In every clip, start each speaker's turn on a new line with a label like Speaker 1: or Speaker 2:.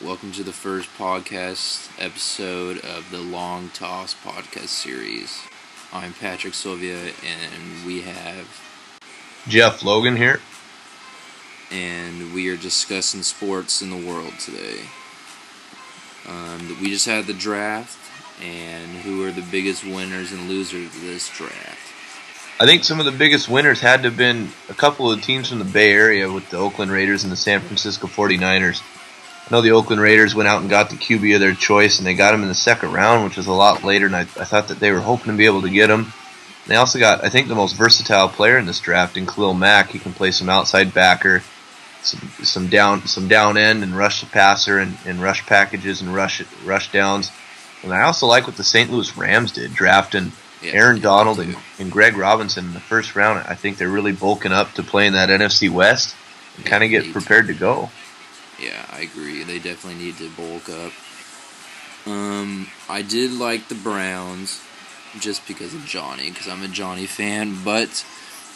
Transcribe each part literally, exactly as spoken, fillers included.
Speaker 1: Welcome to the first podcast episode of the Long Toss podcast series. I'm Patrick Sylvia, and we have
Speaker 2: Jeff Logan here.
Speaker 1: And we are discussing sports in the world today. Um, we just had the draft, and who are the biggest winners and losers of this draft?
Speaker 2: I think some of the biggest winners had to have been a couple of teams from the Bay Area with the Oakland Raiders and the San Francisco forty-niners. I know the Oakland Raiders went out and got the Q B of their choice, and they got him in the second round, which was a lot later, and I, I thought that they were hoping to be able to get him. And they also got, I think, the most versatile player in this draft in Khalil Mack. He can play some outside backer, some some down some down end, and rush the passer, and, and rush packages and rush rush downs. And I also like what the Saint Louis Rams did, drafting yes, Aaron Donald and, and Greg Robinson in the first round. I think they're really bulking up to play in that N F C West and kind of get prepared to go.
Speaker 1: Yeah, I agree. They definitely need to bulk up. Um, I did like the Browns just because of Johnny, because I'm a Johnny fan, but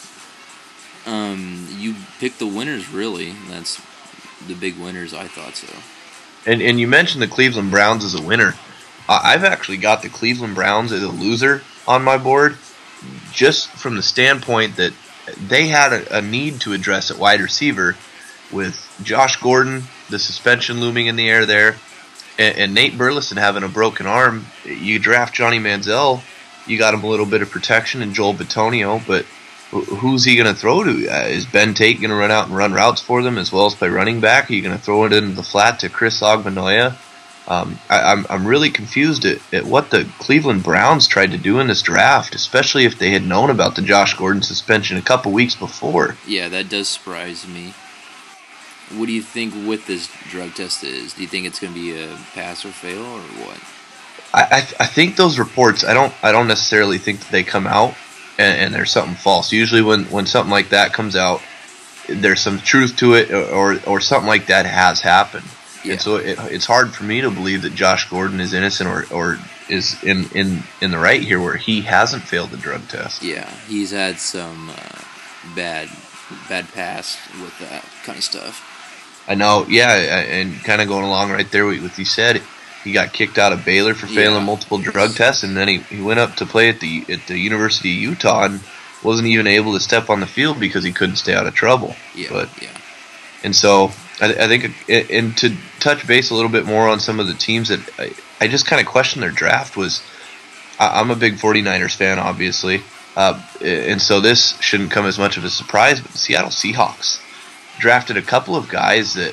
Speaker 1: um, you picked the winners, really. That's the big winners, I thought so.
Speaker 2: And and you mentioned the Cleveland Browns as a winner. I've actually got the Cleveland Browns as a loser on my board, just from the standpoint that they had a, a need to address at wide receiver with Josh Gordon, the suspension looming in the air there, and, and Nate Burleson having a broken arm. You draft Johnny Manziel, you got him a little bit of protection in Joel Bitonio, but who's he going to throw to? Uh, is Ben Tate going to run out and run routes for them as well as play running back? Are you going to throw it into the flat to Chris Ogmanoya? Um, I, I'm I'm really confused at, at what the Cleveland Browns tried to do in this draft, especially if they had known about the Josh Gordon suspension a couple weeks before.
Speaker 1: Yeah, that does surprise me. What do you think with this drug test is? Do you think it's going to be a pass or fail or what?
Speaker 2: I I, th- I think those reports, I don't I don't necessarily think that they come out and, and there's something false. Usually when, when something like that comes out, there's some truth to it, or or, or something like that has happened. Yeah. And so it, it's hard for me to believe that Josh Gordon is innocent or, or is in, in, in the right here where he hasn't failed the drug test.
Speaker 1: Yeah, he's had some uh, bad bad past with that kind of stuff.
Speaker 2: I know, yeah, and kind of going along right there with what you said, he got kicked out of Baylor for failing yeah. multiple drug tests, and then he, he went up to play at the at the University of Utah and wasn't even able to step on the field because he couldn't stay out of trouble.
Speaker 1: Yeah,
Speaker 2: but,
Speaker 1: yeah.
Speaker 2: And so I, I think, and to touch base a little bit more on some of the teams that I, I just kind of question their draft was, I, I'm a big forty-niners fan, obviously, uh, and so this shouldn't come as much of a surprise, but the Seattle Seahawks drafted a couple of guys that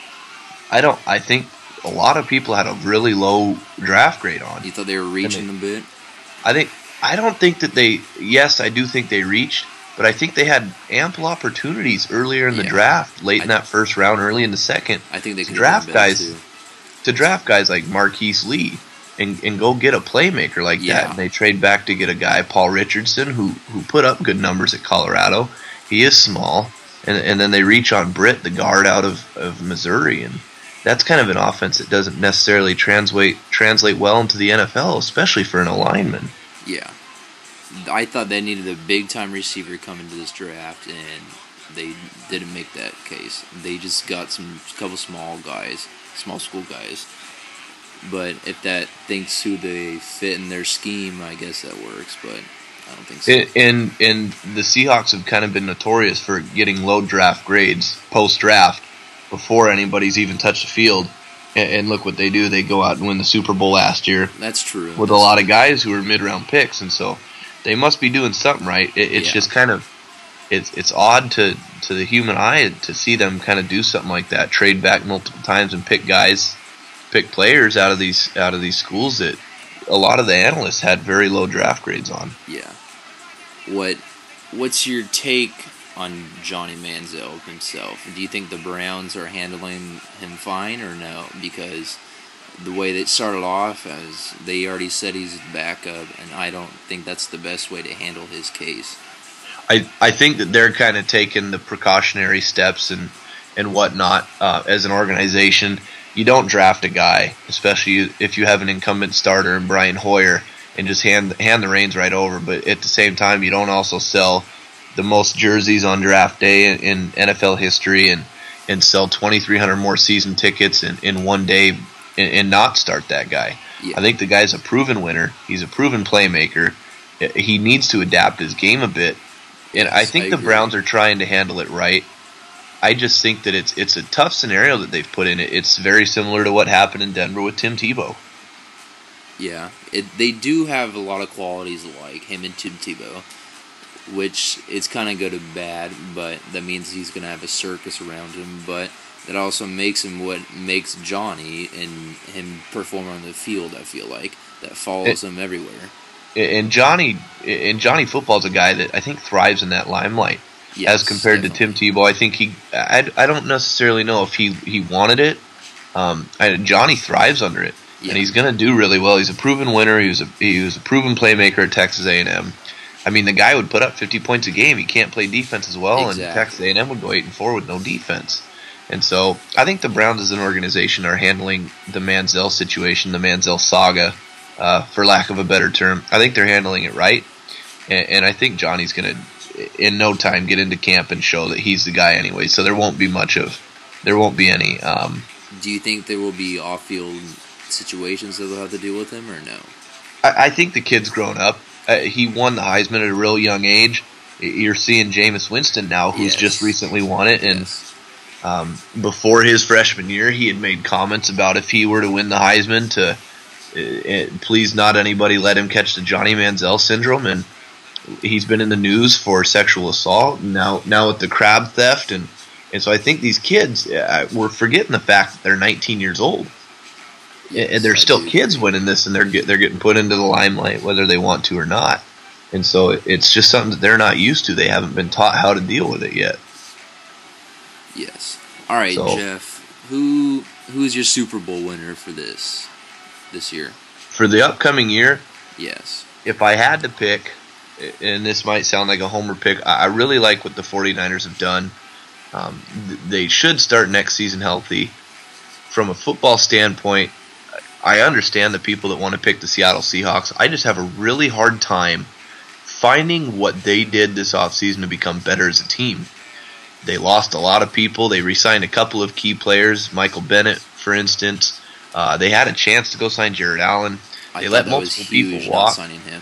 Speaker 2: I don't. I think a lot of people had a really low draft grade on.
Speaker 1: You thought they were reaching
Speaker 2: they,
Speaker 1: a bit?
Speaker 2: I think. I don't think that they. Yes, I do think they reached, but I think they had ample opportunities earlier in the yeah. draft, late I, in that first round, early in the second.
Speaker 1: I think they could
Speaker 2: draft guys
Speaker 1: too.
Speaker 2: to draft guys like Marquise Lee and and go get a playmaker like
Speaker 1: yeah.
Speaker 2: that. And they trade back to get a guy, Paul Richardson, who who put up good numbers at Colorado. He is small. And, and then they reach on Britt, the guard out of, of Missouri, and that's kind of an offense that doesn't necessarily translate translate well into the N F L, especially for an alignment.
Speaker 1: Yeah, I thought they needed a big time receiver coming to this draft, and they didn't make that case. They just got some couple small guys, small school guys. But if that thinks who they fit in their scheme, I guess that works. But I don't think so.
Speaker 2: And, and the Seahawks have kind of been notorious for getting low draft grades post-draft before anybody's even touched the field. And, and look what they do. They go out and win the Super Bowl last year.
Speaker 1: That's true.
Speaker 2: With
Speaker 1: That's
Speaker 2: a lot
Speaker 1: true.
Speaker 2: of guys who are mid-round picks. And so they must be doing something right. It, it's yeah. just kind of it's it's odd to, to the human eye to see them kind of do something like that, trade back multiple times and pick guys, pick players out of these out of these schools that a lot of the analysts had very low draft grades on.
Speaker 1: Yeah. What what's your take on Johnny Manziel himself? Do you think the Browns are handling him fine or no? Because the way they started off, as they already said he's backup, and I don't think that's the best way to handle his case.
Speaker 2: I, I think that they're kind of taking the precautionary steps and, and whatnot uh, as an organization. You don't draft a guy, especially if you have an incumbent starter in Brian Hoyer, and just hand hand the reins right over. But at the same time, you don't also sell the most jerseys on draft day in, in N F L history, and and sell twenty-three hundred more season tickets in, in one day and, and not start that guy.
Speaker 1: Yeah.
Speaker 2: I think the guy's a proven winner. He's a proven playmaker. He needs to adapt his game a bit. And
Speaker 1: Yes,
Speaker 2: I think
Speaker 1: I
Speaker 2: the
Speaker 1: agree.
Speaker 2: Browns are trying to handle it right. I just think that it's it's a tough scenario that they've put in. It. It's very similar to what happened in Denver with Tim Tebow.
Speaker 1: Yeah, it, they do have a lot of qualities alike, him and Tim Tebow, which it's kind of good and bad, but that means he's going to have a circus around him, but it also makes him what makes Johnny and him perform on the field, I feel like, that follows
Speaker 2: It-
Speaker 1: him everywhere.
Speaker 2: And Johnny and Johnny Football's a guy that I think thrives in that limelight.
Speaker 1: Yes,
Speaker 2: as compared
Speaker 1: definitely.
Speaker 2: to Tim Tebow, I think he. I, I don't necessarily know if he, he wanted it. Um, I, Johnny thrives under it,
Speaker 1: Yeah.
Speaker 2: and he's going to do really well. He's a proven winner. He was a he was a proven playmaker at Texas A and M. I mean, the guy would put up fifty points a game. He can't play defense as well,
Speaker 1: Exactly.
Speaker 2: and Texas A and M would go eight and four with no defense. And so, I think the Browns as an organization are handling the Manziel situation, the Manziel saga, uh, for lack of a better term. I think they're handling it right, and, and I think Johnny's going to, in no time, get into camp and show that he's the guy anyway. So there won't be much of, there won't be any. Um,
Speaker 1: Do you think there will be off-field situations that they'll have to deal with him, or no?
Speaker 2: I, I think the kid's grown up. Uh, he won the Heisman at a real young age. You're seeing Jameis Winston now, who's
Speaker 1: Yes.
Speaker 2: just recently won it, and
Speaker 1: Yes.
Speaker 2: um, before his freshman year, he had made comments about if he were to win the Heisman, to uh, uh, please not anybody let him catch the Johnny Manziel syndrome, and he's been in the news for sexual assault. Now, now with the crab theft, and and so I think these kids, uh, we're forgetting the fact that they're nineteen years old.
Speaker 1: Yes,
Speaker 2: and they're
Speaker 1: I
Speaker 2: still
Speaker 1: do.
Speaker 2: kids winning this, and they're get, they're getting put into the limelight whether they want to or not. And so it's just something that they're not used to. They haven't been taught how to deal with it yet.
Speaker 1: Yes. All right,
Speaker 2: So-
Speaker 1: Jeff. Who who is your Super Bowl winner for this this year?
Speaker 2: For the upcoming year,
Speaker 1: Yes.
Speaker 2: if I had to pick, and this might sound like a homer pick, I I really like what the 49ers have done. Um, th- they should start next season healthy. From a football standpoint, I understand the people that want to pick the Seattle Seahawks. I just have a really hard time finding what they did this offseason to become better as a team. They lost a lot of people. They re-signed a couple of key players, Michael Bennett, for instance. Uh, they had a chance to go sign Jared Allen.
Speaker 1: I
Speaker 2: They
Speaker 1: thought
Speaker 2: let
Speaker 1: that was
Speaker 2: multiple
Speaker 1: huge
Speaker 2: people
Speaker 1: not
Speaker 2: walk.
Speaker 1: signing him.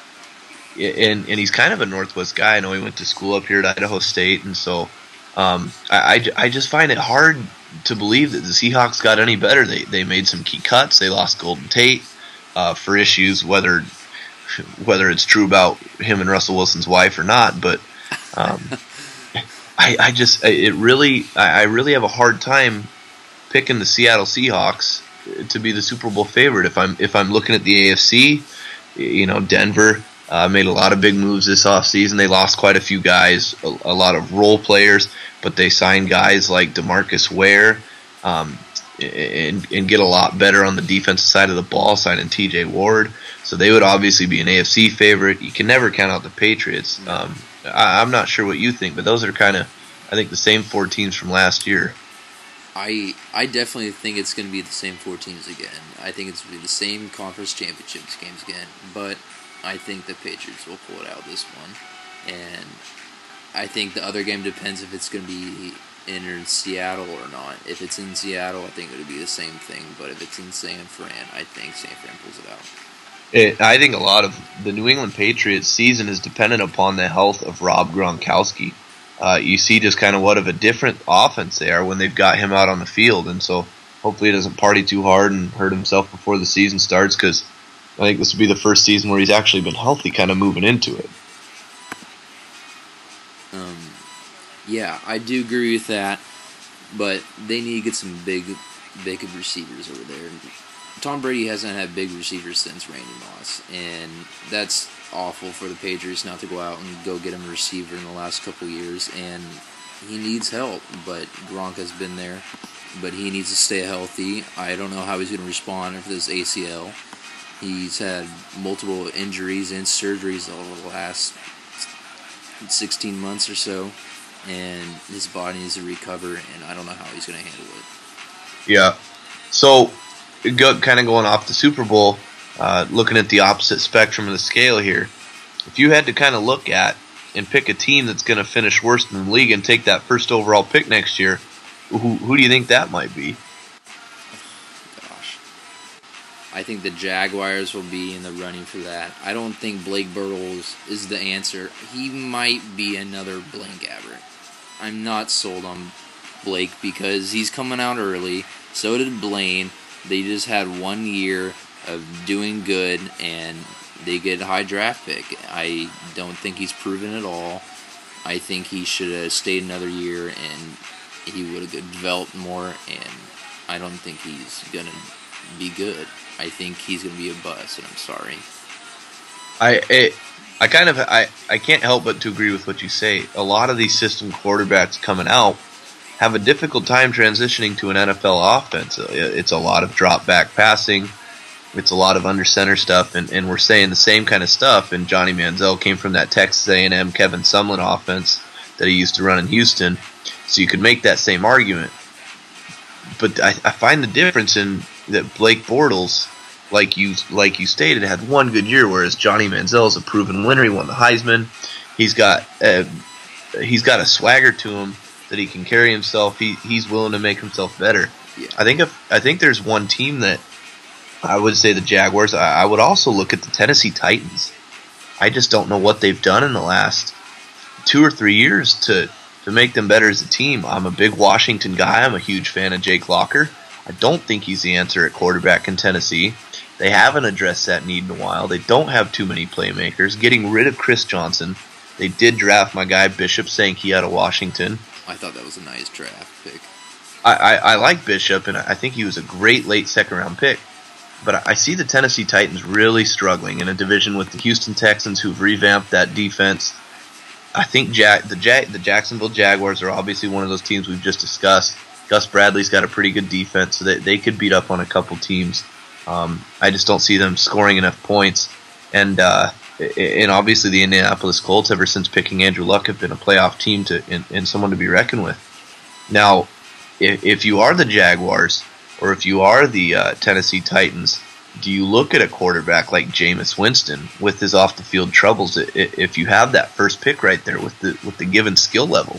Speaker 2: and and he's kind of a Northwest guy. I know he went to school up here at Idaho State, and so um, I, I, I just find it hard to believe that the Seahawks got any better. They they made some key cuts. They lost Golden Tate uh, for issues, whether whether it's true about him and Russell Wilson's wife or not. But um, I, I just it really I, I really have a hard time picking the Seattle Seahawks to be the Super Bowl favorite. If I'm if I'm looking at the A F C, you know, Denver uh, made a lot of big moves this offseason. They lost quite a few guys, a, a lot of role players, but they signed guys like DeMarcus Ware um, and, and get a lot better on the defensive side of the ball, signing T J Ward. So they would obviously be an A F C favorite. You can never count out the Patriots. Um, I, I'm not sure what you think, but those are kind of, I think, the same four teams from last year.
Speaker 1: I I definitely think it's going to be the same four teams again. I think it's going to be the same conference championships games again. But I think the Patriots will pull it out this one. And I think the other game depends if it's going to be in Seattle or not. If it's in Seattle, I think it'll be the same thing. But if it's in San Fran, I think San Fran pulls it out.
Speaker 2: It, I think a lot of the New England Patriots season is dependent upon the health of Rob Gronkowski. Uh, you see just kind of what of a different offense they are when they've got him out on the field. And so hopefully he doesn't party too hard and hurt himself before the season starts, because I think this will be the first season where he's actually been healthy kind of moving into it.
Speaker 1: Um, yeah, I do agree with that, but they need to get some big, big receivers over there. Tom Brady hasn't had big receivers since Randy Moss, and that's awful for the Patriots not to go out and go get him a receiver in the last couple years, and he needs help, but Gronk has been there, but he needs to stay healthy. I don't know how he's going to respond after this A C L. He's had multiple injuries and surgeries over the last sixteen months or so, and his body needs to recover, and I don't know how he's going to handle it.
Speaker 2: Yeah. So, go, kind of going off the Super Bowl, uh, looking at the opposite spectrum of the scale here, if you had to kind of look at and pick a team that's going to finish worst in the league and take that first overall pick next year, Who who do you think that might be?
Speaker 1: Gosh. I think the Jaguars will be in the running for that. I don't think Blake Bortles is the answer. He might be another Blaine Gabbert. I'm not sold on Blake because he's coming out early. So did Blaine. They just had one year of doing good, and they get a high draft pick. I don't think he's proven at all. I think he should have stayed another year, and he would have developed more, and I don't think he's going to be good. I think he's going to be a bust, and I'm sorry.
Speaker 2: I it, I kind of I, I can't help but to agree with what you say. A lot of these system quarterbacks coming out have a difficult time transitioning to an N F L offense. It's a lot of drop back passing. It's a lot of under center stuff, and, and we're saying the same kind of stuff. And Johnny Manziel came from that Texas A and M Kevin Sumlin offense that he used to run in Houston, so you could make that same argument. But I, I find the difference in that Blake Bortles, like you like you stated, had one good year, whereas Johnny Manziel is a proven winner. He won the Heisman. He's got uh, he's got a swagger to him that he can carry himself. He he's willing to make himself better.
Speaker 1: Yeah.
Speaker 2: I think if I think there's one team that I would say the Jaguars. I, I would also look at the Tennessee Titans. I just don't know what they've done in the last two or three years to to make them better as a team. I'm a big Washington guy. I'm a huge fan of Jake Locker. I don't think he's the answer at quarterback in Tennessee. They haven't addressed that need in a while. They don't have too many playmakers. Getting rid of Chris Johnson. They did draft my guy Bishop Sankey out of Washington.
Speaker 1: I thought that was a nice draft pick.
Speaker 2: I, I, I like Bishop, and I think he was a great late second-round pick. But I see the Tennessee Titans really struggling in a division with the Houston Texans, who've revamped that defense. I think Jack, the, Jack, the Jacksonville Jaguars are obviously one of those teams we've just discussed. Gus Bradley's got a pretty good defense, so they, they could beat up on a couple teams. Um, I just don't see them scoring enough points. And uh, and obviously the Indianapolis Colts, ever since picking Andrew Luck, have been a playoff team to and, and someone to be reckoned with. Now, if, if you are the Jaguars, or if you are the uh, Tennessee Titans, do you look at a quarterback like Jameis Winston with his off-the-field troubles if you have that first pick right there with the with the given skill level?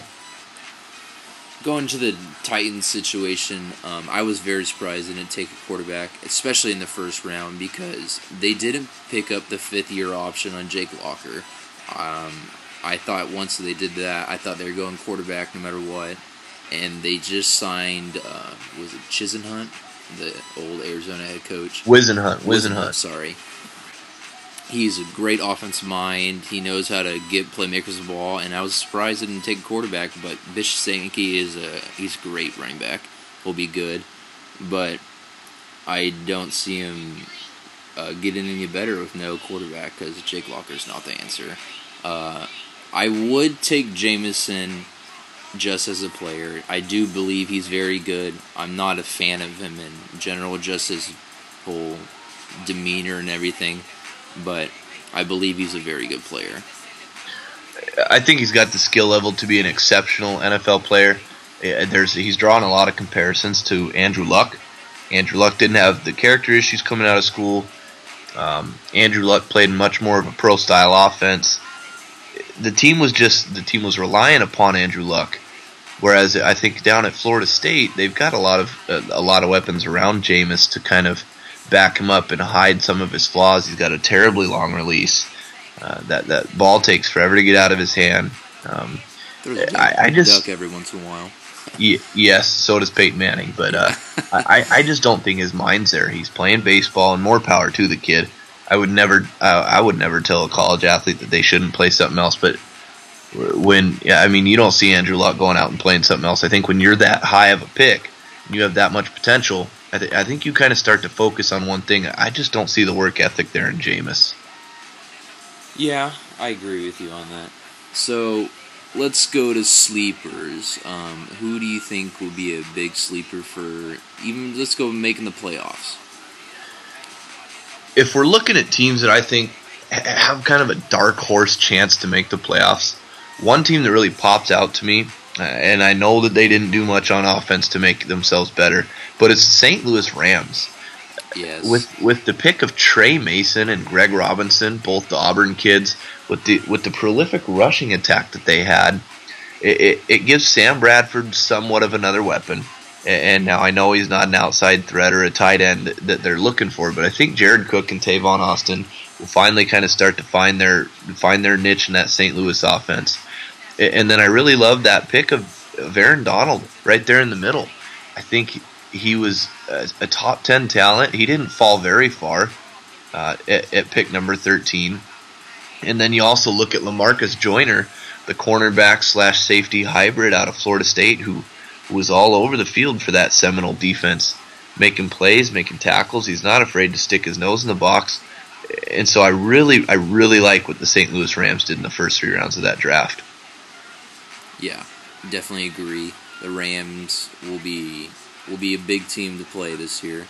Speaker 1: Going to the Titans situation, um, I was very surprised they didn't take a quarterback, especially in the first round, because they didn't pick up the fifth-year option on Jake Locker. Um, I thought once they did that, I thought they were going quarterback no matter what. And they just signed, uh, was it Chisenhunt, the old Arizona head coach?
Speaker 2: Wisenhunt, Wisenhunt.
Speaker 1: Sorry. He's a great offensive mind. He knows how to get playmakers the ball, and I was surprised he didn't take a quarterback. But Bishop Sankey is a he's a great running back. Will be good, but I don't see him uh, getting any better with no quarterback because Jake Locker's not the answer. Uh, I would take Jameson just as a player. I do believe he's very good. I'm not a fan of him in general, just his whole demeanor and everything, but I believe he's a very good player.
Speaker 2: I think he's got the skill level to be an exceptional N F L player. There's he's drawn a lot of comparisons to Andrew Luck. Andrew Luck didn't have the character issues coming out of school. Um, Andrew Luck played much more of a pro-style offense. The team was just the team was relying upon Andrew Luck, whereas I think down at Florida State they've got a lot of uh, a lot of weapons around Jameis to kind of back him up and hide some of his flaws. He's got a terribly long release. Uh, that that ball takes forever to get out of his hand. Um,
Speaker 1: There's a
Speaker 2: I, I just
Speaker 1: duck every once in a while.
Speaker 2: y- yes, so does Peyton Manning, but uh, I I just don't think his mind's there. He's playing baseball, and more power to the kid. I would never, uh, I would never tell a college athlete that they shouldn't play something else. But when, yeah, I mean, you don't see Andrew Luck going out and playing something else. I think when you're that high of a pick, and you have that much potential, I, th- I think you kind of start to focus on one thing. I just don't see the work ethic there in Jameis.
Speaker 1: Yeah, I agree with you on that. So let's go to sleepers. Um, who do you think will be a big sleeper for even? Let's go making the playoffs.
Speaker 2: If we're looking at teams that I think have kind of a dark horse chance to make the playoffs, one team that really pops out to me, uh, and I know that they didn't do much on offense to make themselves better, but it's the Saint Louis Rams.
Speaker 1: Yes.
Speaker 2: With with the pick of Trey Mason and Greg Robinson, both the Auburn kids, with the with the prolific rushing attack that they had, it, it, it gives Sam Bradford somewhat of another weapon. And now I know he's not an outside threat or a tight end that they're looking for, but I think Jared Cook and Tavon Austin will finally kind of start to find their find their niche in that Saint Louis offense. And then I really love that pick of, of Aaron Donald right there in the middle. I think he was a, a top ten talent. He didn't fall very far uh, at, at pick number thirteen. And then you also look at LaMarcus Joyner, the cornerback slash safety hybrid out of Florida State, who was all over the field for that Seminole defense, making plays, making tackles. He's not afraid to stick his nose in the box. And so I really, I really like what the Saint Louis Rams did in the first three rounds of that draft.
Speaker 1: Yeah, definitely agree. The Rams will be will be a big team to play this year.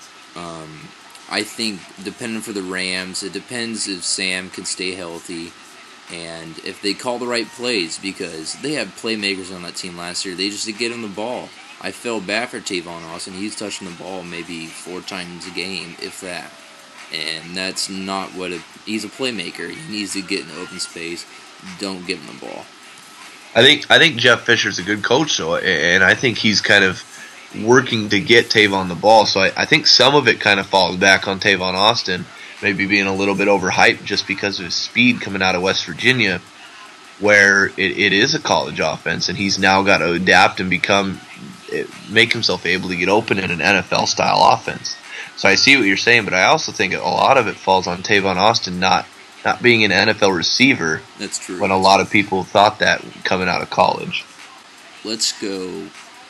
Speaker 1: Um, I think, depending for the Rams, it depends if Sam can stay healthy and if they call the right plays, because they had playmakers on that team last year. They just didn't get him the ball. I felt bad for Tavon Austin. He's touching the ball maybe four times a game, if that. And that's not what a... He's a playmaker. He needs to get in the open space. Don't give him the ball.
Speaker 2: I think I think Jeff Fisher's a good coach, though, and I think he's kind of working to get Tavon the ball. So I, I think some of it kind of falls back on Tavon Austin, maybe being a little bit overhyped just because of his speed coming out of West Virginia, where it, it is a college offense, and he's now got to adapt and become, make himself able to get open in an N F L-style offense. So I see what you're saying, but I also think a lot of it falls on Tavon Austin not not being an N F L receiver.
Speaker 1: That's true.
Speaker 2: When a lot of people thought that coming out of college.
Speaker 1: Let's go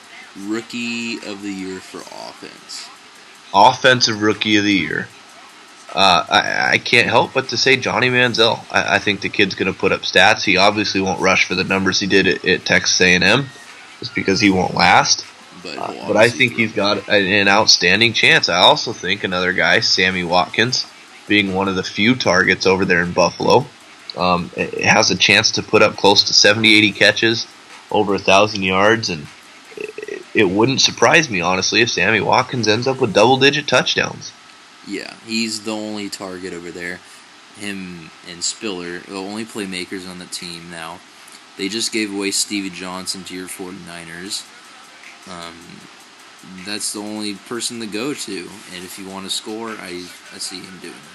Speaker 1: Rookie of the Year for offense.
Speaker 2: Offensive Rookie of the Year. Uh, I, I can't help but to say Johnny Manziel. I, I think the kid's going to put up stats. He obviously won't rush for the numbers he did at, at Texas A and M, just because he won't last. But, uh, but I think he's got an outstanding chance. I also think another guy, Sammy Watkins, being one of the few targets over there in Buffalo, um, it has a chance to put up close to seventy, eighty catches, over a thousand yards, and it, it wouldn't surprise me, honestly, if Sammy Watkins ends up with double-digit touchdowns.
Speaker 1: Yeah, he's the only target over there. Him and Spiller, the only playmakers on the team now. They just gave away Stevie Johnson to your 49ers. Um, that's the only person to go to. And if you want to score, I I see him doing it.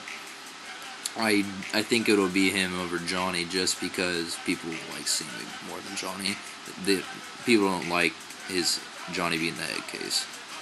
Speaker 1: I I think it'll be him over Johnny just because people like seeing him more than Johnny. The, people don't like his Johnny being the head case.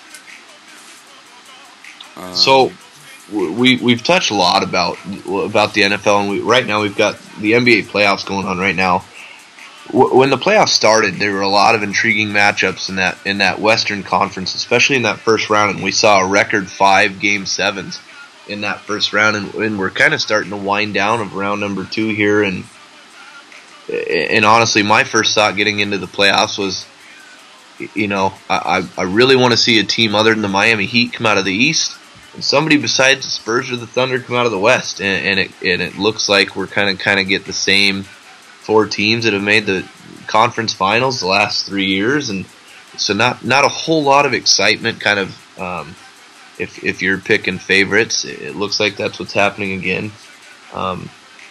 Speaker 1: Um,
Speaker 2: so we we've touched a lot about about the N F L, and we, right now we've got the N B A playoffs going on right now. When the playoffs started, there were a lot of intriguing matchups in that in that Western Conference, especially in that first round, and we saw a record five game sevens in that first round, and, and we're kind of starting to wind down of round number two here. And and honestly, my first thought getting into the playoffs was, you know, I I really want to see a team other than the Miami Heat come out of the East, and somebody besides the Spurs or the Thunder come out of the West, and, and it and it looks like we're kind of kind of get the same four teams that have made the conference finals the last three years, and so not not a whole lot of excitement. Kind of, um, if if you're picking favorites, it looks like that's what's happening again. Um,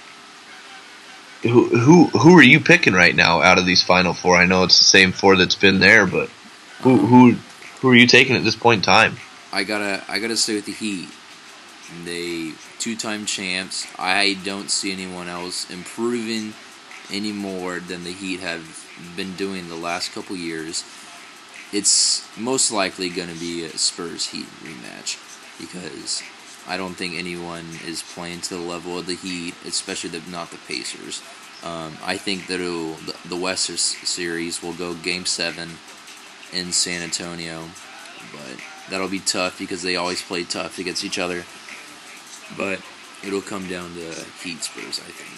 Speaker 2: who who who are you picking right now out of these final four? I know it's the same four that's been there, but who who who are you taking at this point in time?
Speaker 1: I gotta I gotta stay with the Heat. They two-time champs. I don't see anyone else improving any more than the Heat have been doing the last couple years. It's most likely going to be a Spurs-Heat rematch because I don't think anyone is playing to the level of the Heat, especially the, not the Pacers. Um, I think that it'll, the, the Western Series will go Game seven in San Antonio, but that'll be tough because they always play tough against each other. But it'll come down to Heat-Spurs, I think.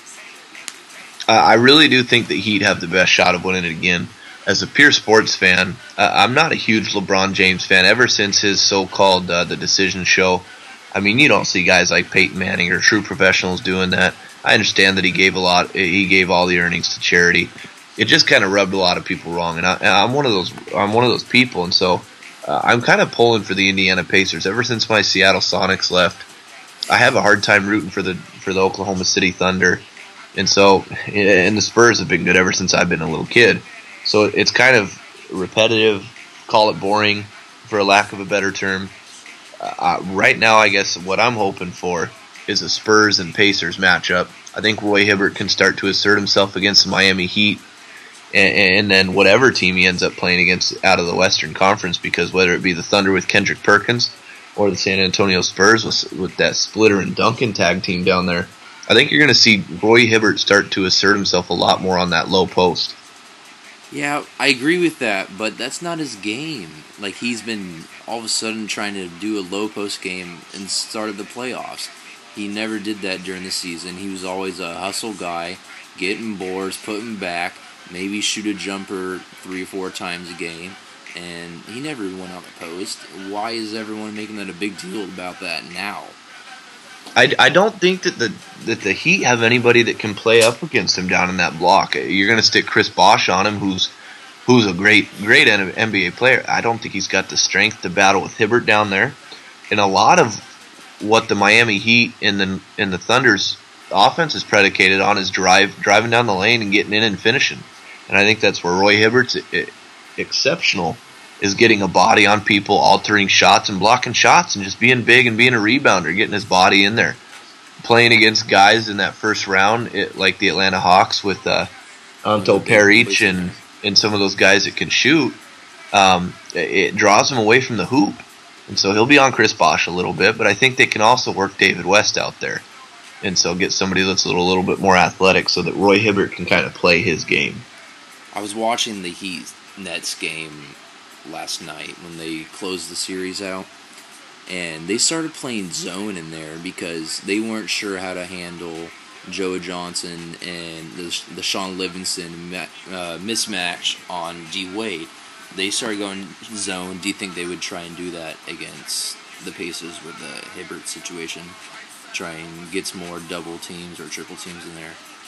Speaker 2: I really do think the Heat have the best shot of winning it again. As a pure sports fan, uh, I'm not a huge LeBron James fan. Ever since his so-called uh, The Decision Show, I mean, you don't see guys like Peyton Manning or true professionals doing that. I understand that he gave a lot. He gave all the earnings to charity. It just kind of rubbed a lot of people wrong, and, I, and I'm one of those. I'm one of those people, and so uh, I'm kind of pulling for the Indiana Pacers. Ever since my Seattle Sonics left, I have a hard time rooting for the for the Oklahoma City Thunder. And so, and the Spurs have been good ever since I've been a little kid. So it's kind of repetitive, call it boring, for a lack of a better term. Uh, right now, I guess what I'm hoping for is a Spurs and Pacers matchup. I think Roy Hibbert can start to assert himself against the Miami Heat, and, and then whatever team he ends up playing against out of the Western Conference, because whether it be the Thunder with Kendrick Perkins or the San Antonio Spurs with, with that Splitter and Duncan tag team down there, I think you're going to see Roy Hibbert start to assert himself a lot more on that low post.
Speaker 1: Yeah, I agree with that, but that's not his game. Like, he's been all of a sudden trying to do a low post game and started the playoffs. He never did that during the season. He was always a hustle guy, getting boards, putting back, maybe shoot a jumper three or four times a game, and he never went on the post. Why is everyone making that a big deal about that now?
Speaker 2: I, I don't think that the that the Heat have anybody that can play up against him down in that block. You're going to stick Chris Bosh on him, who's who's a great great N B A player. I don't think he's got the strength to battle with Hibbert down there. And a lot of what the Miami Heat and the and the Thunder's offense is predicated on is drive driving down the lane and getting in and finishing. And I think that's where Roy Hibbert's exceptional, is getting a body on people, altering shots and blocking shots, and just being big and being a rebounder, getting his body in there. Playing against guys in that first round, it, like the Atlanta Hawks with uh, Anto Peric and, and some of those guys that can shoot, um, it draws him away from the hoop. And so he'll be on Chris Bosh a little bit, but I think they can also work David West out there. And so get somebody that's a little, little bit more athletic so that Roy Hibbert can kind of play his game.
Speaker 1: I was watching the Heat Nets game last night when they closed the series out, and they started playing zone in there because they weren't sure how to handle Joe Johnson and the, the Sean Livingston uh, mismatch on D Wade. They started going zone. Do you think they would try and do that against the Pacers with the Hibbert situation? Try and get some more double teams or triple teams in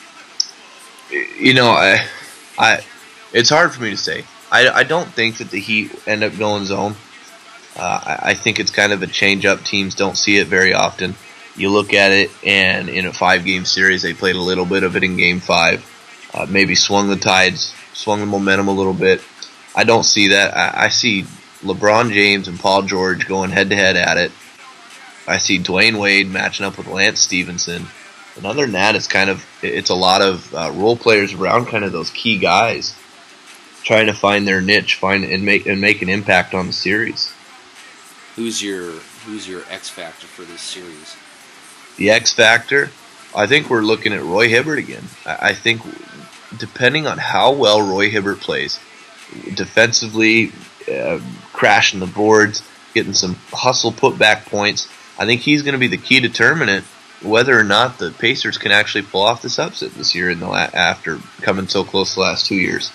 Speaker 1: there?
Speaker 2: You know, I, I, it's hard for me to say. I, I don't think that the Heat end up going zone. Uh, I, I think it's kind of a change-up. Teams don't see it very often. You look at it, and in a five-game series, they played a little bit of it in Game five. Uh, maybe swung the tides, swung the momentum a little bit. I don't see that. I, I see LeBron James and Paul George going head-to-head at it. I see Dwayne Wade matching up with Lance Stevenson. And other than that, it's kind of it's a lot of uh, role players around kind of those key guys, trying to find their niche, find and make and make an impact on the series.
Speaker 1: Who's your Who's your X factor for this series?
Speaker 2: The X factor, I think we're looking at Roy Hibbert again. I, I think depending on how well Roy Hibbert plays, defensively, uh, crashing the boards, getting some hustle putback points, I think he's going to be the key determinant whether or not the Pacers can actually pull off this upset this year in the la- after coming so close the last two years.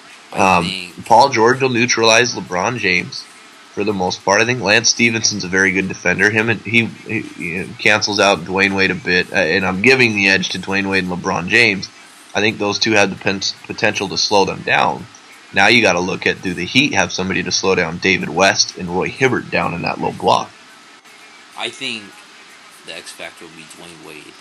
Speaker 2: Um, Paul George will neutralize LeBron James for the most part. I think Lance Stevenson's a very good defender. Him and he, he, he cancels out Dwayne Wade a bit, uh, and I'm giving the edge to Dwayne Wade and LeBron James. I think those two have the pen- potential to slow them down. Now you got to look at, do the Heat have somebody to slow down David West and Roy Hibbert down in that low block?
Speaker 1: I think the X factor will be Dwayne Wade.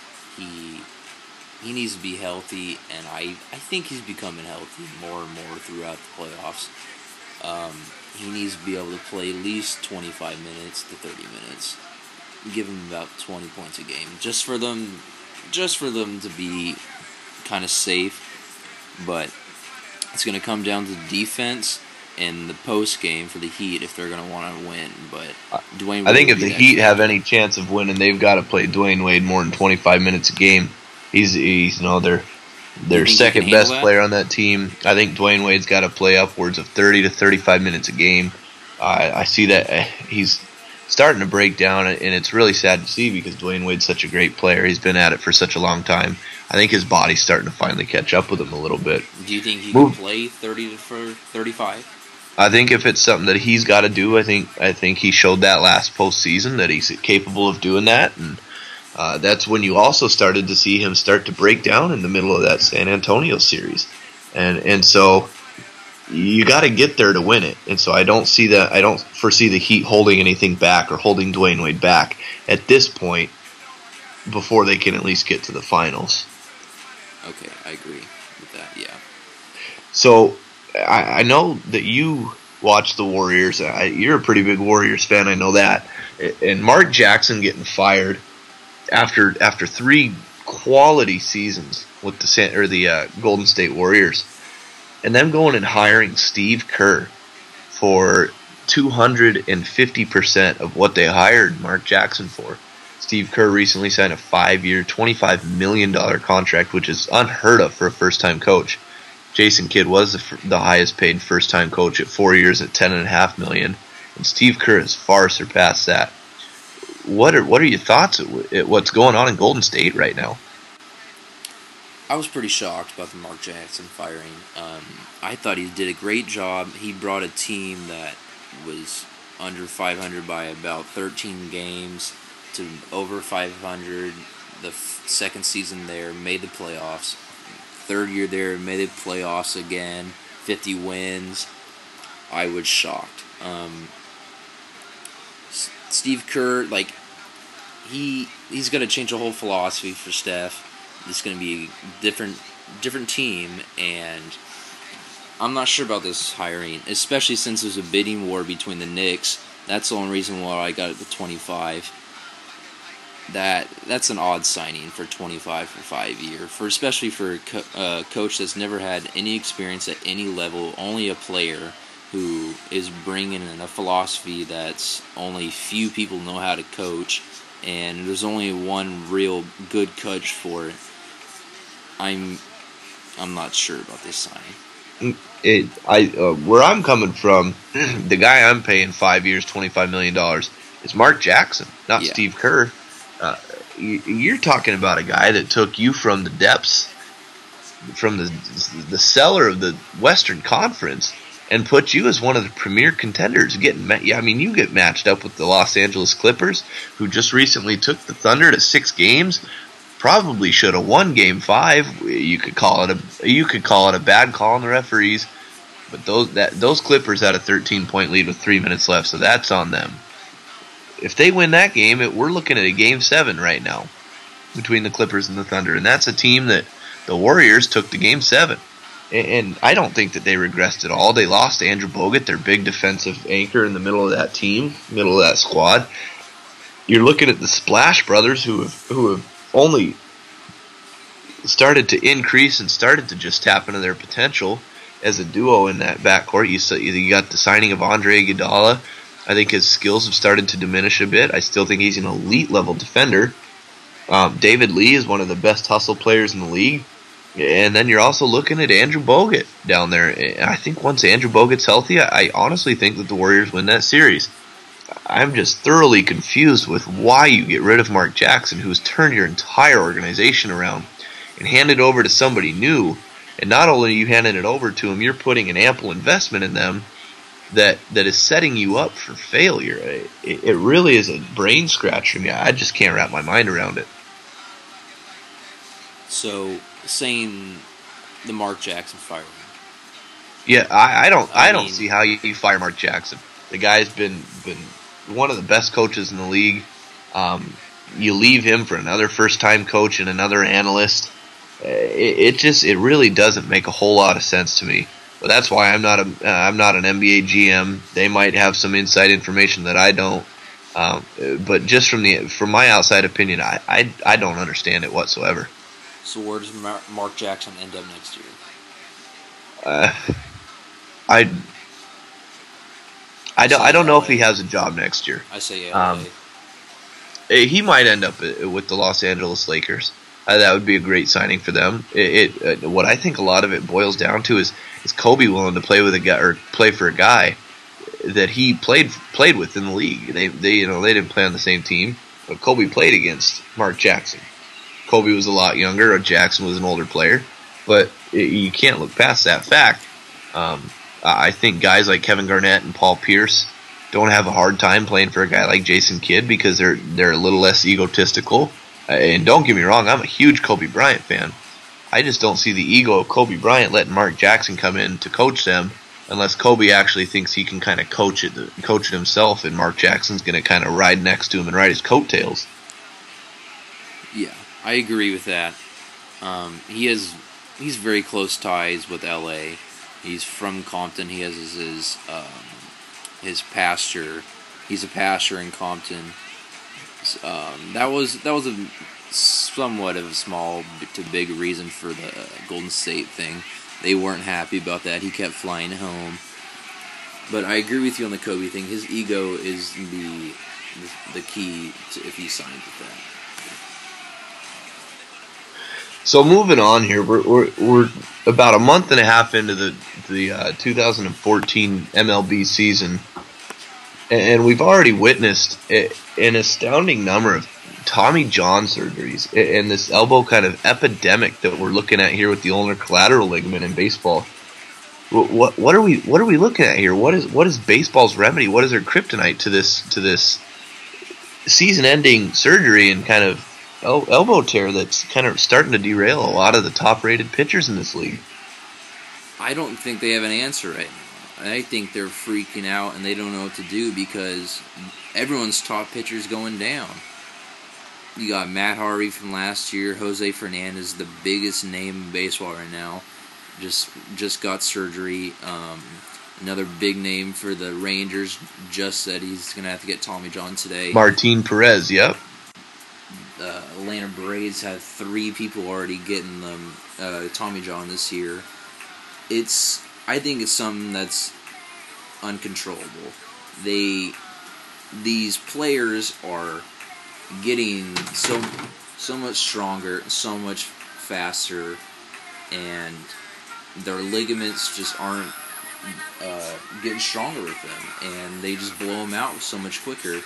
Speaker 1: He he needs to be healthy, and I, I think he's becoming healthy more and more throughout the playoffs. Um, he needs to be able to play at least twenty-five minutes to thirty minutes. Give him about twenty points a game, just for them, just for them to be kind of safe. But it's going to come down to defense and the post game for the Heat if they're going to want to win. But Dwayne Wade,
Speaker 2: I think if the Heat have any chance of winning, they've got to play Dwayne Wade more than twenty-five minutes a game. He's, he's you know, their their second best player on that team. I think Dwayne Wade's got to play upwards of thirty to thirty-five minutes a game. Uh, I see that uh, he's starting to break down, and it's really sad to see because Dwayne Wade's such a great player. He's been at it for such a long time. I think his body's starting to finally catch up with him a little bit.
Speaker 1: Do you think he Move. can play thirty to thirty-five?
Speaker 2: I think if it's something that he's got to do, I think I think he showed that last postseason that he's capable of doing that, and uh, that's when you also started to see him start to break down in the middle of that San Antonio series, and and so you got to get there to win it, and so I don't see that I don't foresee the Heat holding anything back or holding Dwayne Wade back at this point before they can at least get to the finals.
Speaker 1: Okay, I agree with that. Yeah.
Speaker 2: So I, I know that you watch the Warriors. I, you're a pretty big Warriors fan. I know that. And Mark Jackson getting fired after after three quality seasons with the San, or the uh, Golden State Warriors, and them going and hiring Steve Kerr for two hundred fifty percent of what they hired Mark Jackson for. Steve Kerr recently signed a five-year, twenty-five million dollars contract, which is unheard of for a first-time coach. Jason Kidd was the, the highest-paid first-time coach at four years at ten point five million dollars, and Steve Kerr has far surpassed that. What are what are your thoughts at what's going on in Golden State right now?
Speaker 1: I was pretty shocked about the Mark Jackson firing. Um, I thought he did a great job. He brought a team that was under five hundred by about thirteen games to over five hundred. The f- second season there, made the playoffs. Third year there, made the playoffs again. fifty wins. I was shocked. Um, S- Steve Kerr, like, he he's going to change the whole philosophy for Steph. It's going to be a different, different team, and I'm not sure about this hiring, especially since there's a bidding war between the Knicks. That's the only reason why I got it to twenty-five. That that's an odd signing for twenty-five for five year, for especially for a co- uh, coach that's never had any experience at any level, only a player who is bringing in a philosophy that's only few people know how to coach, and there's only one real good coach for it. I'm I'm not sure about this signing.
Speaker 2: It, I uh, where I'm coming from, the guy I'm paying five years, twenty-five million dollars is Mark Jackson, not
Speaker 1: Yeah.
Speaker 2: Steve Kerr. Uh, you, you're talking about a guy that took you from the depths, from the the cellar of the Western Conference, and put you as one of the premier contenders. Getting, yeah, I mean, you get matched up with the Los Angeles Clippers, who just recently took the Thunder to six games. Probably should have won Game Five. You could call it a you could call it a bad call on the referees, but those that those Clippers had a thirteen point lead with three minutes left, so that's on them. If they win that game, it, we're looking at a Game Seven right now between the Clippers and the Thunder, and that's a team that the Warriors took to Game Seven. And I don't think that they regressed at all. They lost Andrew Bogut, their big defensive anchor in the middle of that team, middle of that squad. You're looking at the Splash Brothers, who have who have only started to increase and started to just tap into their potential as a duo in that backcourt. You saw, you got the signing of Andre Iguodala. I think his skills have started to diminish a bit. I still think he's an elite level defender. Um, David Lee is one of the best hustle players in the league. And then you're also looking at Andrew Bogut down there. I think once Andrew Bogut's healthy, I honestly think that the Warriors win that series. I'm just thoroughly confused with why you get rid of Mark Jackson, who's turned your entire organization around, and hand it over to somebody new. And not only are you handing it over to him, you're putting an ample investment in them that that is setting you up for failure. It, it really is a brain scratcher to me. I just can't wrap my mind around it.
Speaker 1: So, saying the Mark Jackson firing.
Speaker 2: Yeah, I, I don't I,
Speaker 1: I
Speaker 2: don't
Speaker 1: mean,
Speaker 2: see how you, you fire Mark Jackson. The guy's been been one of the best coaches in the league. Um, you leave him for another first time coach and another analyst. It, it just it really doesn't make a whole lot of sense to me. But that's why I'm not a uh, I'm not an N B A G M. They might have some inside information that I don't. Um, but just from the from my outside opinion, I, I I don't understand it whatsoever.
Speaker 1: So where does Mar- Mark Jackson end up next year?
Speaker 2: Uh, I I don't I don't know if he has a job next year.
Speaker 1: I say yeah.
Speaker 2: Um, he might end up with the Los Angeles Lakers. Uh, that would be a great signing for them. It, it uh, what I think a lot of it boils down to is is Kobe willing to play with a guy or play for a guy that he played played with in the league. They they you know they didn't play on the same team, but Kobe played against Mark Jackson. Kobe was a lot younger. Jackson was an older player, but it, you can't look past that fact. Um, I think guys like Kevin Garnett and Paul Pierce don't have a hard time playing for a guy like Jason Kidd because they're they're a little less egotistical. Uh, and don't get me wrong, I'm a huge Kobe Bryant fan. I just don't see the ego of Kobe Bryant letting Mark Jackson come in to coach them unless Kobe actually thinks he can kind of coach it, coach it himself, and Mark Jackson's going to kind of ride next to him and ride his coattails.
Speaker 1: Yeah, I agree with that. Um, he has he's very close ties with L A. He's from Compton. He has his his, um, his pasture. He's a pastor in Compton. Um, that was that was a somewhat of a small to big reason for the Golden State thing. They weren't happy about that. He kept flying home. But I agree with you on the Kobe thing. His ego is the the, the key to if he signs with that.
Speaker 2: So moving on here, we're we're, we're about a month and a half into the the uh, two thousand fourteen M L B season, and we've already witnessed an astounding number of Tommy John surgeries and this elbow kind of epidemic that we're looking at here with the ulnar collateral ligament in baseball. What what are we what are we looking at here? What is what is baseball's remedy? What is their kryptonite to this to this season-ending surgery and kind of el- elbow tear that's kind of starting to derail a lot of the top-rated pitchers in this league?
Speaker 1: I don't think they have an answer right now. I think they're freaking out and they don't know what to do because everyone's top pitcher's going down. You got Matt Harvey from last year, Jose Fernandez, the biggest name in baseball right now, just just got surgery. Um, another big name for the Rangers just said he's going to have to get Tommy John today.
Speaker 2: Martin Perez, yep.
Speaker 1: The Atlanta Braves had three people already getting them uh, Tommy John this year. It's I think it's something that's uncontrollable. They these players are getting so so much stronger, so much faster, and their ligaments just aren't uh, getting stronger with them, and they just blow them out so much quicker.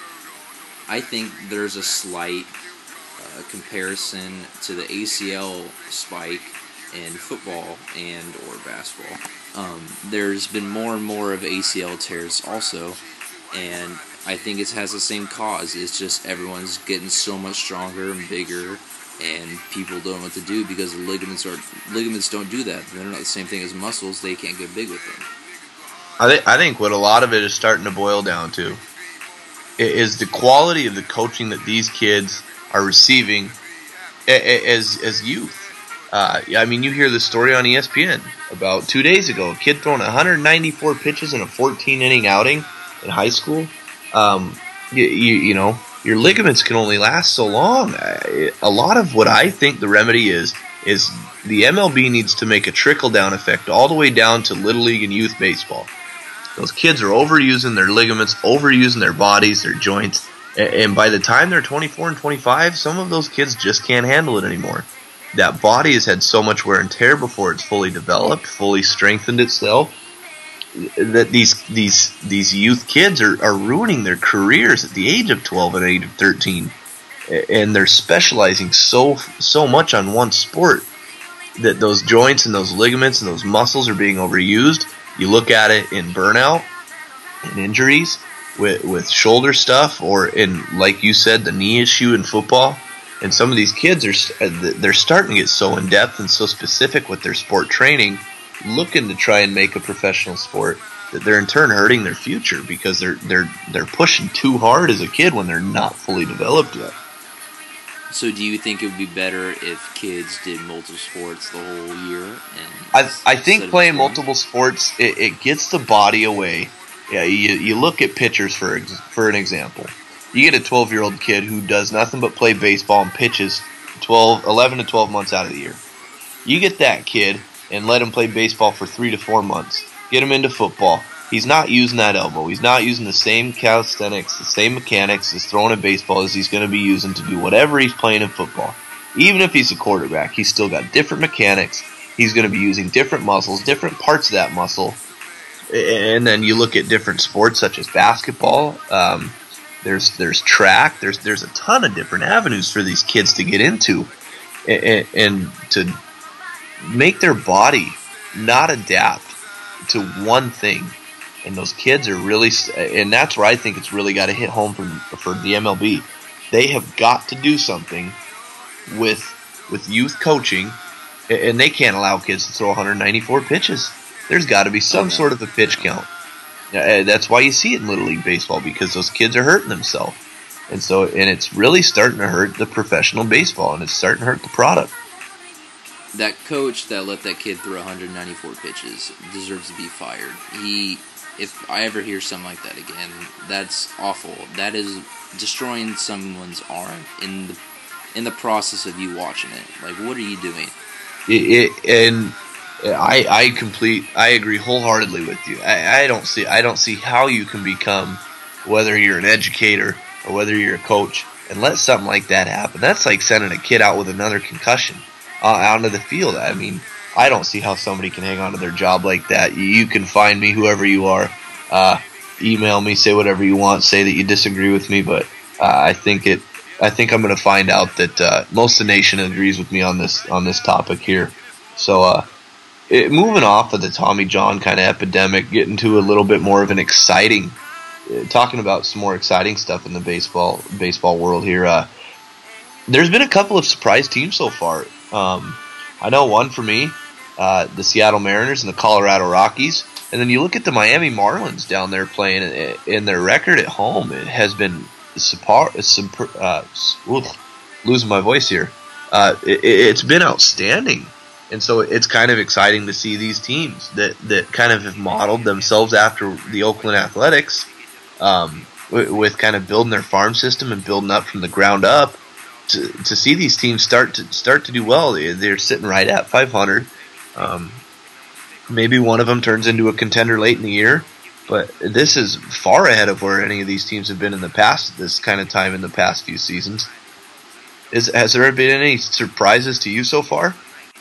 Speaker 1: I think there's a slight uh, comparison to the A C L spike in football and or basketball. Um, there's been more and more of A C L tears also, and I think it has the same cause. It's just everyone's getting so much stronger and bigger, and people don't know what to do because the ligaments are ligaments don't do that. They're not the same thing as muscles. They can't get big with them.
Speaker 2: I think I think what a lot of it is starting to boil down to is the quality of the coaching that these kids are receiving as as youth. Uh, I mean, you hear the story on E S P N about two days ago. A kid throwing one hundred ninety-four pitches in a fourteen inning outing in high school. Um, you, you, you know, your ligaments can only last so long. A lot of what I think the remedy is, is the M L B needs to make a trickle-down effect all the way down to Little League and youth baseball. Those kids are overusing their ligaments, overusing their bodies, their joints, and by the time they're twenty-four and twenty-five, some of those kids just can't handle it anymore. That body has had so much wear and tear before it's fully developed, fully strengthened itself, that these these these youth kids are, are ruining their careers at the age of twelve and age of thirteen, and they're specializing so so much on one sport that those joints and those ligaments and those muscles are being overused. You look at it in burnout and injuries with with shoulder stuff, or in, like you said, the knee issue in football. And some of these kids are they're starting to get so in depth and so specific with their sport training, looking to try and make a professional sport, that they're in turn hurting their future because they're they're they're pushing too hard as a kid when they're not fully developed yet.
Speaker 1: So, do you think it would be better if kids did multiple sports the whole year? And
Speaker 2: I I think playing multiple sports it, it gets the body away. Yeah, you you look at pitchers for ex, for an example. You get a twelve-year-old kid who does nothing but play baseball and pitches twelve, eleven to twelve months out of the year. You get that kid and let him play baseball for three to four months. Get him into football. He's not using that elbow. He's not using the same calisthenics, the same mechanics as throwing a baseball as he's going to be using to do whatever he's playing in football. Even if he's a quarterback, he's still got different mechanics. He's going to be using different muscles, different parts of that muscle. And then you look at different sports such as basketball. Um, there's there's track. There's there's a ton of different avenues for these kids to get into, and, and to make their body not adapt to one thing. And those kids are really, and that's where I think it's really got to hit home for for the M L B. They have got to do something with with youth coaching, and they can't allow kids to throw one hundred ninety-four pitches. There's got to be some
Speaker 1: oh, no.
Speaker 2: sort of a pitch count. That's why you see it in Little League Baseball, because those kids are hurting themselves. And so, and it's really starting to hurt the professional baseball, and it's starting to hurt the product.
Speaker 1: that coach that let that kid throw one hundred ninety-four pitches deserves to be fired. He, if I ever hear something like that again, that's awful. That is destroying someone's arm in the in the process of you watching it. Like, what are you doing?
Speaker 2: It, it, and I I complete I agree wholeheartedly with you. I, I don't see I don't see how you can become, whether you're an educator or whether you're a coach, and let something like that happen. That's like sending a kid out with another concussion uh, onto the field. I mean, I don't see how somebody can hang on to their job like that. You, you can find me, whoever you are, uh, email me, say whatever you want, say that you disagree with me, but uh, I think it. I think I'm going to find out that uh, most of the nation agrees with me on this on this topic here. So, uh, it, moving off of the Tommy John kind of epidemic, getting to a little bit more of an exciting, uh, talking about some more exciting stuff in the baseball baseball world here. Uh, there's been a couple of surprise teams so far. Um, I know one for me, uh, the Seattle Mariners and the Colorado Rockies. And then you look at the Miami Marlins down there playing, and, and their record at home, it has been Super, super, uh, oof, losing my voice here. Uh, it, it's been outstanding, and so it's kind of exciting to see these teams that, that kind of have modeled themselves after the Oakland Athletics, um, with, with kind of building their farm system and building up from the ground up. To, to see these teams start to start to do well, they're sitting right at five hundred. Um, maybe one of them turns into a contender late in the year. But this is far ahead of where any of these teams have been in the past, this kind of time in the past few seasons. Is Has there been any surprises to you so far?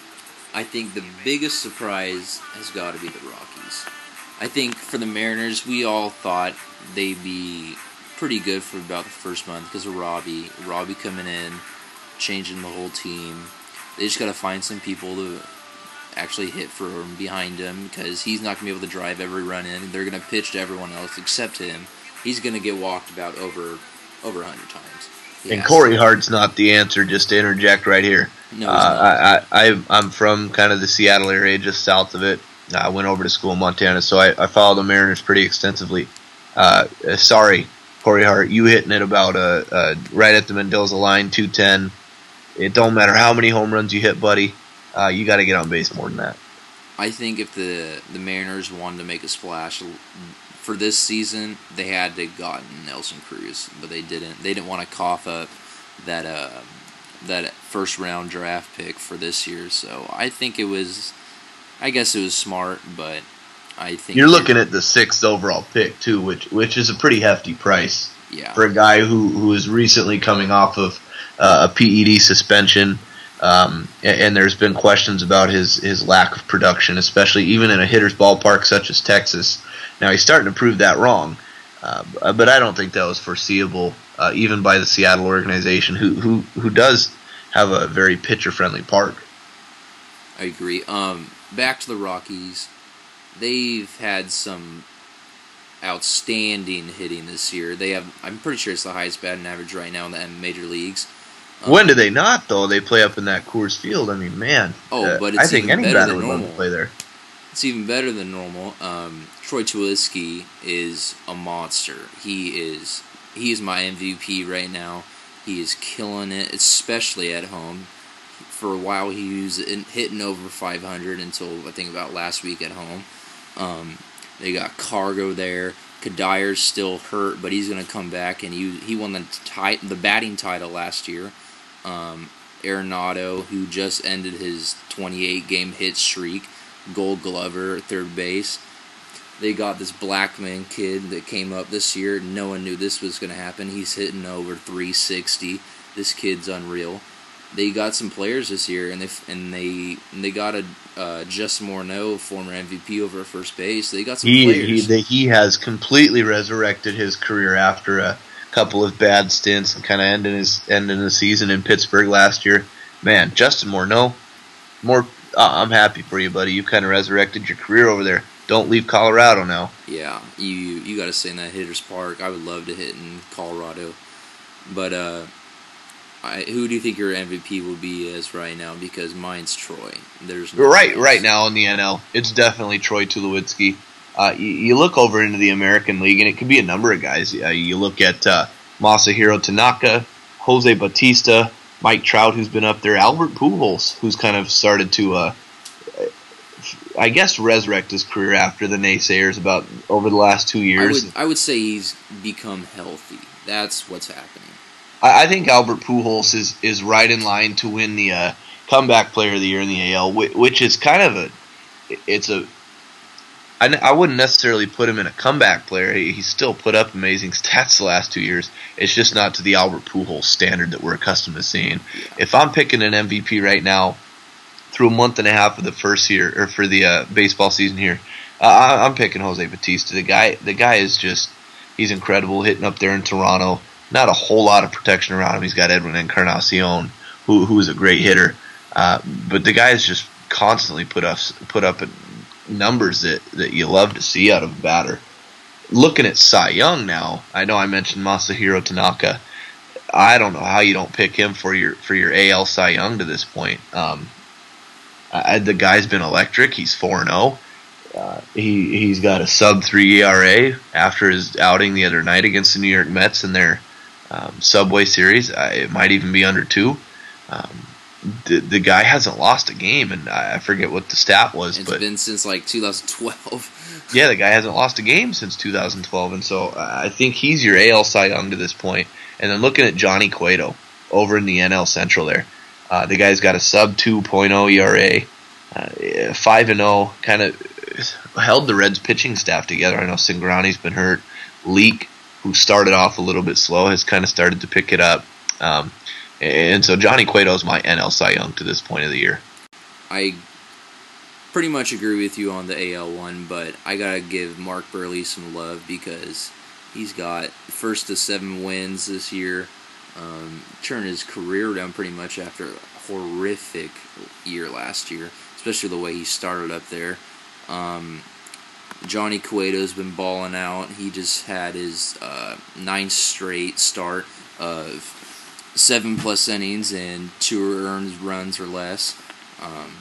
Speaker 1: I think the biggest surprise has got to be the Rockies. I think for the Mariners, we all thought they'd be pretty good for about the first month because of Robbie. Robbie coming in, changing the whole team. They just got to find some people to actually hit for him behind him because he's not going to be able to drive every run in. They're going to pitch to everyone else except him. He's going to get walked about over over one hundred times. He
Speaker 2: and Corey to. Hart's not the answer, just to interject right here.
Speaker 1: No,
Speaker 2: uh, I, I, I'm from kind of the Seattle area, just south of it. I went over to school in Montana, so I, I follow the Mariners pretty extensively. Uh, sorry, Corey Hart, you hitting it about uh, uh, right at the Mendoza line, two ten. It don't matter how many home runs you hit, buddy. Uh, you got to get on base more than that.
Speaker 1: I think if the the Mariners wanted to make a splash for this season, they had to gotten Nelson Cruz, but they didn't. They didn't want to cough up that uh, that first round draft pick for this year. So I think it was, I guess it was smart, but I think
Speaker 2: you're looking at the sixth overall pick too, which which is a pretty hefty price.
Speaker 1: Yeah.
Speaker 2: For a guy who who is recently coming off of uh, a P E D suspension. Um, and, and there's been questions about his, his lack of production, especially even in a hitter's ballpark such as Texas. Now, he's starting to prove that wrong, uh, but I don't think that was foreseeable, uh, even by the Seattle organization, who, who, who does have a very pitcher-friendly park.
Speaker 1: I agree. Um, back to the Rockies. They've had some outstanding hitting this year. They have, I'm pretty sure it's the highest batting average right now in the major leagues.
Speaker 2: Um, when do they not, though? They play up in that Coors Field. I mean, man.
Speaker 1: Oh,
Speaker 2: uh,
Speaker 1: but it's
Speaker 2: I think
Speaker 1: even
Speaker 2: any
Speaker 1: better
Speaker 2: batter
Speaker 1: than
Speaker 2: would
Speaker 1: normal.
Speaker 2: love to play there.
Speaker 1: It's even better than normal. Um, Troy Tulowitzki is a monster. He is he is my M V P right now. He is killing it, especially at home. For a while, he was in, hitting over five hundred until I think about last week at home. Um, they got Cargo there. Kadyr's still hurt, but he's going to come back, and he he won the tit- the batting title last year. Um, Arenado, who just ended his twenty-eight game hit streak, Gold Glover at third base. They got this Blackman kid that came up this year. No one knew this was going to happen. He's hitting over three sixty. This kid's unreal. They got some players this year, and they and they and they got a uh, Justin Morneau, former M V P, over at first base. They got some
Speaker 2: he,
Speaker 1: players.
Speaker 2: He he has completely resurrected his career after a couple of bad stints and kind of ending his ending the season in Pittsburgh last year. Man, Justin Morneau, more. Uh, I'm happy for you, buddy. You kind of resurrected your career over there. Don't leave Colorado now.
Speaker 1: Yeah, you you got to stay in that hitter's park. I would love to hit in Colorado, but uh, I, who do you think your M V P will be as right now? Because mine's Troy. There's no
Speaker 2: right
Speaker 1: choice.
Speaker 2: right now in the N L, it's definitely Troy Tulowitzki. Uh, you, you look over into the American League, and it could be a number of guys. Uh, you look at uh, Masahiro Tanaka, Jose Bautista, Mike Trout, who's been up there, Albert Pujols, who's kind of started to, uh, I guess, resurrect his career after the naysayers about over the last two years.
Speaker 1: I would, I would say he's become healthy. That's what's happening.
Speaker 2: I, I think Albert Pujols is, is right in line to win the uh, comeback player of the year in the A L, which is kind of a, it's a, I, I wouldn't necessarily put him in a comeback player. He, he's still put up amazing stats the last two years. It's just not to the Albert Pujols standard that we're accustomed to seeing.
Speaker 1: Yeah.
Speaker 2: If I'm picking an M V P right now, through a month and a half of the first year or for the uh, baseball season here, uh, I'm picking Jose Bautista. The guy, the guy is just, he's incredible hitting up there in Toronto. Not a whole lot of protection around him. He's got Edwin Encarnacion, who who is a great hitter, uh, but the guy has just constantly put up put up numbers that, that you love to see out of a batter. Looking at Cy Young now, I know I mentioned Masahiro Tanaka. I don't know how you don't pick him for your for your A L Cy Young to this point. Um, I, the guy's been electric. He's four and zero. Uh, he he's got a sub three E R A after his outing the other night against the New York Mets in their um, Subway Series. Uh, it might even be under two. Um, the the guy hasn't lost a game, and I forget what the stat was.
Speaker 1: It's
Speaker 2: but
Speaker 1: been since like two thousand twelve.
Speaker 2: Yeah, the guy hasn't lost a game since two thousand twelve, and so uh, I think he's your A L Cy Young to this point. And then looking at Johnny Cueto over in the N L Central there, uh, the guy's got a sub two point oh E R A, uh, five and oh, kind of held the Reds pitching staff together. I know Cingrani's been hurt. Leak, who started off a little bit slow, has kind of started to pick it up. Um, and so Johnny Cueto is my N L Cy Young to this point of the year.
Speaker 1: I pretty much agree with you on the A L one, but I gotta give Mark Buehrle some love because he's got first to seven wins this year. Um, turned his career down pretty much after a horrific year last year, especially the way he started up there. Um, Johnny Cueto's been balling out. He just had his uh, ninth straight start of seven plus innings and two earned runs or less. Um,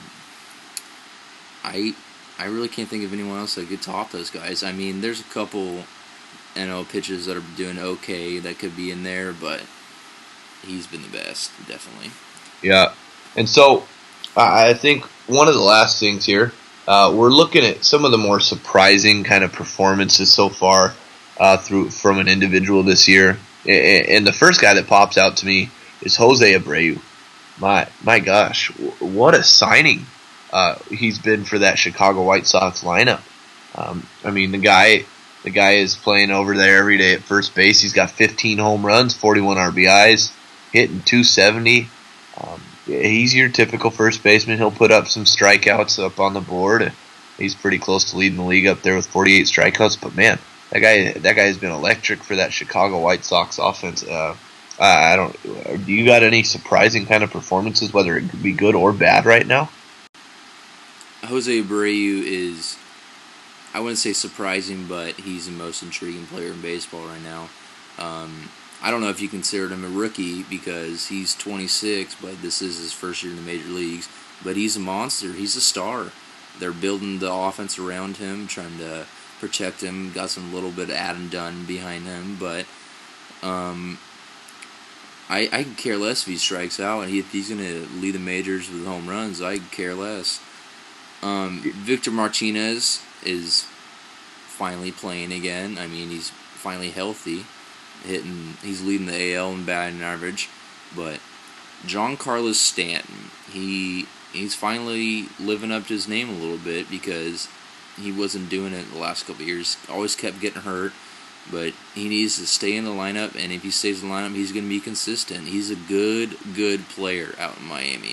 Speaker 1: I I really can't think of anyone else that could top those guys. I mean, there's a couple N L pitchers that are doing okay that could be in there, but he's been the best, definitely.
Speaker 2: Yeah, and so I think one of the last things here, uh, we're looking at some of the more surprising kind of performances so far uh, through from an individual this year. And the first guy that pops out to me is Jose Abreu. My my gosh, what a signing uh, he's been for that Chicago White Sox lineup. Um, I mean, the guy the guy is playing over there every day at first base. He's got fifteen home runs, forty-one R B Is, hitting two seventy. Um, he's your typical first baseman. He'll put up some strikeouts up on the board. He's pretty close to leading the league up there with forty-eight strikeouts. But man, that guy that guy has been electric for that Chicago White Sox offense. Uh, I don't. Do you got any surprising kind of performances, whether it could be good or bad right now?
Speaker 1: Jose Abreu is, I wouldn't say surprising, but he's the most intriguing player in baseball right now. Um, I don't know if you consider him a rookie because he's twenty-six, but this is his first year in the major leagues. But he's a monster. He's a star. They're building the offense around him, trying to protect him. Got some little bit of Adam Dunn behind him, but um, I I could care less if he strikes out. And he, if he's going to lead the majors with home runs, I could care less. Um, Victor Martinez is finally playing again. I mean, he's finally healthy. Hitting, he's leading the A L in batting average, but Giancarlo Stanton, he he's finally living up to his name a little bit because he wasn't doing it the last couple of years. Always kept getting hurt, but he needs to stay in the lineup, and if he stays in the lineup, he's going to be consistent. He's a good, good player out in Miami.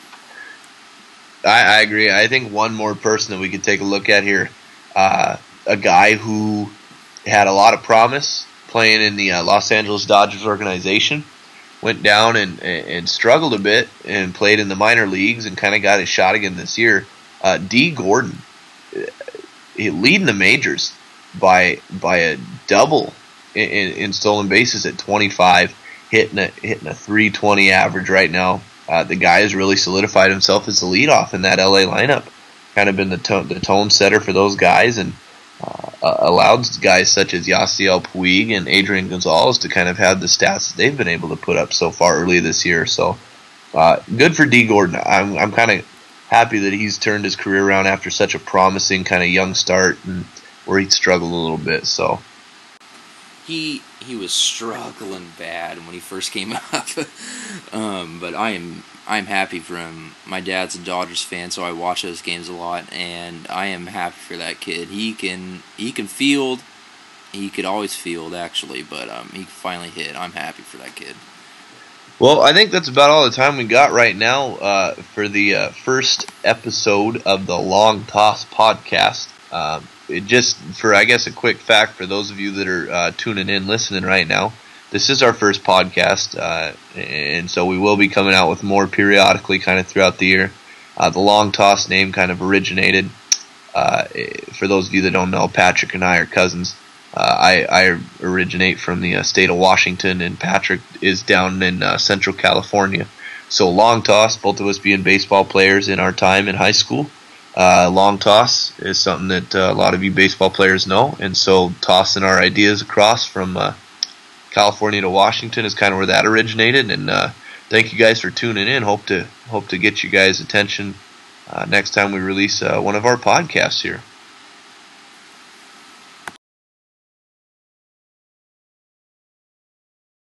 Speaker 2: I, I agree. I think one more person that we could take a look at here, uh, a guy who had a lot of promise playing in the uh, Los Angeles Dodgers organization, went down and, and struggled a bit and played in the minor leagues and kind of got his shot again this year. Uh, D. Gordon, he leading the majors by by a double in, in, in stolen bases at twenty-five, hitting a hitting a three twenty average right now. Uh, the guy has really solidified himself as the leadoff in that L A lineup. Kind of been the tone the tone setter for those guys, and uh, uh, allowed guys such as Yasiel Puig and Adrian Gonzalez to kind of have the stats that they've been able to put up so far early this year. So uh, good for D. Gordon. I'm I'm kind of happy that he's turned his career around after such a promising kind of young start and where he'd struggled a little bit. So
Speaker 1: he he was struggling bad when he first came up, um, but I am I'm happy for him. My dad's a Dodgers fan, so I watch those games a lot, and I am happy for that kid. He can he can field. He could always field, actually, but um, he finally hit. I'm happy for that kid.
Speaker 2: Well, I think that's about all the time we got right now uh, for the uh, first episode of the Long Toss podcast. Um, it just for, I guess, a quick fact for those of you that are uh, tuning in, listening right now, this is our first podcast, uh, and so we will be coming out with more periodically kind of throughout the year. Uh, the Long Toss name kind of originated, uh, for those of you that don't know, Patrick and I are cousins. Uh, I, I originate from the uh, state of Washington, and Patrick is down in uh, Central California. So Long Toss, both of us being baseball players in our time in high school, uh, Long Toss is something that uh, a lot of you baseball players know, and so tossing our ideas across from uh, California to Washington is kind of where that originated. And uh, thank you guys for tuning in. Hope to hope to get you guys' attention uh, next time we release uh, one of our podcasts here.